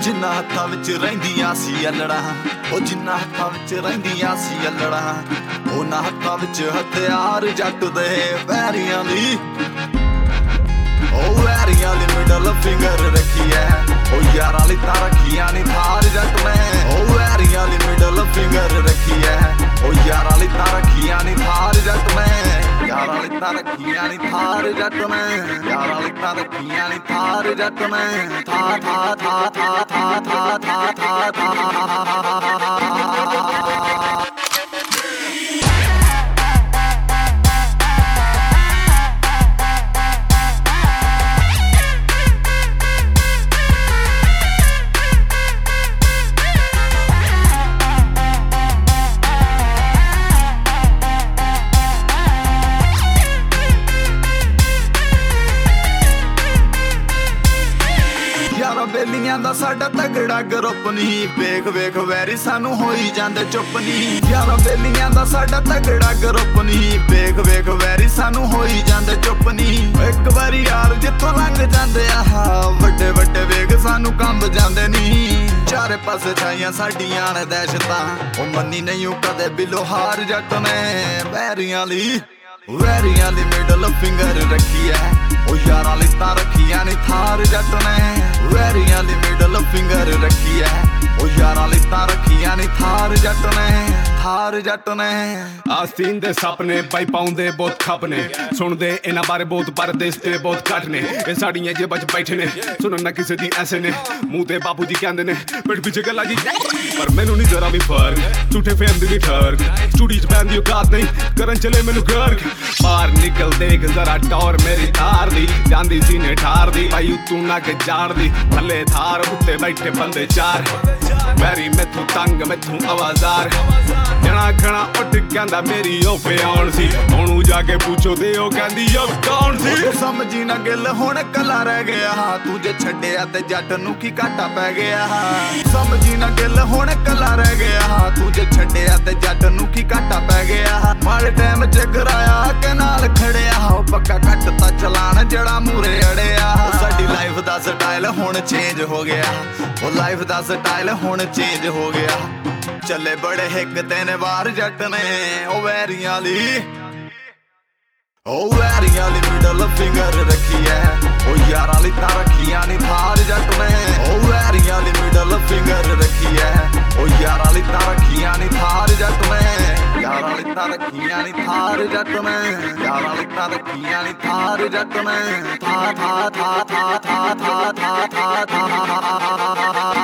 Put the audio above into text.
ਜਿੰਨਾ ਹੱਥਾਂ ਵਿੱਚ ਰਹਿੰਦੀਆਂ ਸੀ ਅਲੜਾਂ, ਉਹ ਜਿੰਨਾ ਹੱਥਾਂ ਵਿੱਚ ਰਹਿੰਦੀਆਂ ਸੀ ਅਲੜਾਂ, ਉਹਨਾਂ ਹੱਥਾਂ ਵਿੱਚ ਹਥਿਆਰ ਜੱਟ ਦੇ ਵੈਰੀਆਂ ਲਈ। ਉਹ ਵੈਰੀਆਂ ਲਈ ਮਿਡਲ ਫਿੰਗਰ ਰੱਖੀ ਐ, ਉਹ ਯਾਰਾਂ ਲਈ ਤਾਂ ਰੱਖੀਆਂ ਨੀ ਥਾਰ ਜੱਟ ਨੇ। ਉਹ ਵੈਰੀਆਂ ਲਈ ਮਿਡਲ ਫਿੰਗਰ ਰੱਖੀ ਐ, ਉਹ ਯਾਰਾਂ ਲਈ ਤਾਂ ਰੱਖੀਆਂ ਨੀ ਥਾਰ ਜੱਟ ਨੇ। ਯਾਰਾਂ ਲਈ ਤਾਂ ਰੱਖੀਆਂ ਨੀ ਥਾਰ ਜੱਟ ਨੇ, ਯਾਰਾਂ ਲਈ ਤਾਂ ਰੱਖੀਆਂ ਨੀ ਥਾਰ ਜੱਟ ਨੇ। ਥਾ ਥਾ ਥਾ ਥਾ ਥਾ ਥਾ ਥਾ ਥਾ ਥਾ। ਬੇਲੀਆਂ ਦਾ ਸਾਡਾ ਤਗੜਾ ਗਰੁੱਪ ਨੀ, ਵੇਖ ਵੇਖ ਵੈਰੀ ਸਾਨੂੰ ਹੋਈ ਜਾਂਦੇ ਚੁੱਪ ਨੀ। ਯਾਰਾਂ ਬੇਲੀਆਂ ਦਾ ਸਾਡਾ ਤਗੜਾ ਗਰੁੱਪ ਨੀ, ਵੇਖ ਵੇਖ ਵੈਰੀ ਸਾਨੂੰ ਹੋਈ ਜਾਂਦੇ ਚੁੱਪ ਨੀ। ਇੱਕ ਵਾਰੀ ਯਾਰ ਜਿੱਥੋਂ ਲੰਘ ਜਾਂਦੇ ਆ, ਵੱਡੇ ਵੱਡੇ ਵੇਗ ਸਾਨੂੰ ਕੰਬ ਜਾਂਦੇ ਨੀ। ਚਾਰੇ ਪਾਸੇ ਛਾਈਆਂ ਸਾਡੀਆਂ ਨੇ ਦਹਿਸ਼ਤਾਂ, ਉਹ ਮੰਨੀ ਨਹੀਂ ਕਦੇ ਬਿਲੋ ਹਾਰ ਜੱਟ ਨੇ। ਵੈਰੀਆਂ ਲਈ ਵੈਰੀਆਂ ਲਈ ਮਿਡਲ ਫਿੰਗਰ ਰੱਖੀ ਐ, ਉਹ ਯਾਰਾਂ ਲਈ ਤਾਂ ਰੱਖੀਆਂ ਨੀ ਥਾਰ ਜੱਟ ਨੇ। ਵੈਰੀਆਂ ਲਈ ਮਿਡਲ ਫਿੰਗਰ ਰੱਖੀ ਐ, ਉਹ ਯਾਰਾਂ ਲਈ ਤਾਂ ਰੱਖੀਆਂ ਨੀ ਥਾਰ ਜੱਟ ਨੇ, ਥਾਰ ਜੱਟ ਨੇ। ਆਸਤੀਨ ਦੇ ਸਪਨੇ ਪਾਈ ਪਾਉਂਦੇ ਬਹੁਤ ਖੱਪ ਨੇ, ਸੁਣਦੇ ਇਹਨਾਂ ਬਾਰੇ ਬਹੁਤ ਪਰਦੇਸ ਤੇ ਬਹੁਤ ਘੱਟ ਨੇ। ਇਹ ਸਾਡੀਆਂ ਜੇਬਾਂ 'ਚ ਬੈਠੇ ਨੇ, ਸੁਣਨ ਨਾ ਕਿਸੇ ਦੀ ਐਸੇ ਨੇ। ਮੂੰਹ ਤੇ ਬਾਪੂ ਜੀ ਕਹਿੰਦੇ ਨੇ, ਪਿੱਠ ਪਿੱਛੇ ਗੱਲਾਂ ਜੀ, ਪਰ ਮੈਨੂੰ ਨਹੀਂ ਜ਼ਰਾ ਵੀ ਫਰਕ। ਝੂਠੇ ਫੇਮ ਦੀ ਵੀ ਠਰਕ, ਸਟੂਡੀਓ 'ਚ ਬੈਨ ਦੀ ਔਕਾਤ ਨਹੀਂ, ਕਰਨ ਚਲੇ ਮੈਨੂੰ ਗਰਕ। ਬਾਹਰ ਨਿਕਲ ਦੇਖ ਜ਼ਰਾ ਟੌਰ ਮੇਰੀ ਤਾਰ ਦੀ, ਜਾਂਦੀ ਸੀ ਨੇ ਠਾਰ ਦੀ ਭਾਈ ਤੂੰ ਨਾ ਕੇ ਜਾਣਦੀ। ਥੱਲੇ ਥਾਰ ਉੱਤੇ ਬੈਠੇ ਬੰਦੇ ਚਾਰ, ਵੈਰੀ ਮੈਥੋਂ ਤੰਗ ਮੈਥੋਂ ਆਵਾਜ਼ਾਰ। ਜਣਾ ਖਣਾ ਉੱਠ ਕਹਿੰਦਾ ਮੇਰੀ ਉਹ ਪਿਆਉਣ ਸੀ, ਉਹਨੂੰ ਜਾ ਕੇ ਪੁੱਛੋ ਤੇ ਉਹ ਕਹਿੰਦੀ ਉਹ ਕੌਣ ਸੀ। ਸਮਝੀ ਨਾ ਗਿੱਲ ਹੁਣ ਕੱਲਾ ਰਹਿ ਗਿਆ, ਤੂੰ ਜੇ ਛੱਡਿਆ ਤੇ ਜੱਟ ਨੂੰ ਕੀ ਘਾਟਾ ਪੈ ਗਿਆ। ਸਮਝੀ ਨਾ ਗਿੱਲ ਹੁਣ ਕੱਲਾ ਰਹਿ ਗਿਆ, ਤੂੰ ਜੇ ਛੱਡਿਆ ਤੇ ਜੱਟ ਨੂੰ ਕੀ ਘਾਟਾ ਪੈ ਗਿਆ। ਮਾੜੇ ਟਾਈਮ 'ਚ ਕਰਾਇਆ ਕਿ ਨਾਲ ਖੜਿਆ, ਉਹ ਪੱਕਾ ਕੱਟ ਤਾਂ ਚਲਾਣ ਜਿਹੜਾ ਮੂਰੇ ਅੜਿਆ। ਸਾਡੀ ਲਾਈਫ ਦਾ ਸਟਾਈਲ ਹੁਣ ਚੇਂਜ ਹੋ ਗਿਆ, ਉਹ ਲਾਈਫ ਦਾ ਸਟਾਈਲ ਹੁਣ ਚੇਂਜ ਹੋ ਗਿਆ। ਚੱਲੇ ਬੜੇ ਹਿੱਕ ਤਿੰਨ ਵਾਰ ਜੱਟ ਨੇ, ਉਹ ਵੈਰੀਆਂ ਲਈ ਉਹ ਵੈਰੀਆਂ ਲਈ ਮਿਡਲ ਫਿੰਗਰ ਰੱਖੀ ਐ, ਉਹ ਯਾਰਾਂ ਲਈ ਤਾਂ ਰੱਖੀਆਂ ਨੀ ਥਾਰ ਜੱਟ ਨੇ। ਉਹ ਵੈਰੀਆਂ ਲਈ ਮਿਡਲ ਫਿੰਗਰ ਰੱਖੀ ਐ, ਉਹ ਯਾਰਾਂ ਲਈ ਤਾਂ ਰੱਖੀਆਂ ਨੀ ਥਾਰ ਜੱਟ ਨੇ। ਯਾਰਾਂ ਲਈ ਤਾਂ ਰੱਖੀਆਂ ਨੀ ਥਾਰ ਜੱਟ ਨੇ, ਯਾਰਾਂ ਲਈ ਤਾਂ ਰੱਖੀਆਂ ਨੀ ਥਾਰ ਜੱਟ ਨੇ। ਥਾ ਥਾ ਥਾ ਥਾ ਥਾ ਥਾ ਥਾ ਥਾ ਥਾ।